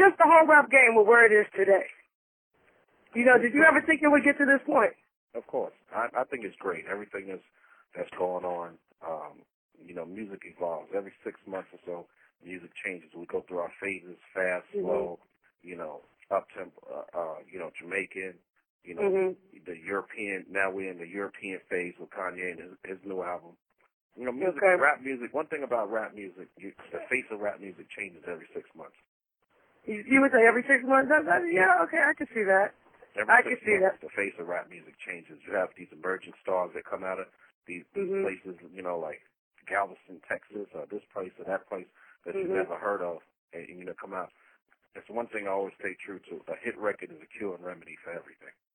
just the whole rap game with where it is today. You know, did you ever think it would get to this point? Of course. I think it's great. Everything that's going on, you know, music evolves. Every 6 months or so, music changes. We go through our phases, fast, slow, you know, up-tempo, you know, Jamaican, you know, the European. Now we're in the European phase with Kanye and his new album. You know, music, rap music, one thing about rap music, the face of rap music changes every 6 months. You would say every 6 months? Yeah, okay, I can see that. I can see that. The face of rap music changes. You have these emerging stars that come out of these places, you know, like Galveston, Texas, or this place or that place that you've never heard of, and you know, come out. It's one thing I always stay true to. A hit record is a cure and remedy for everything.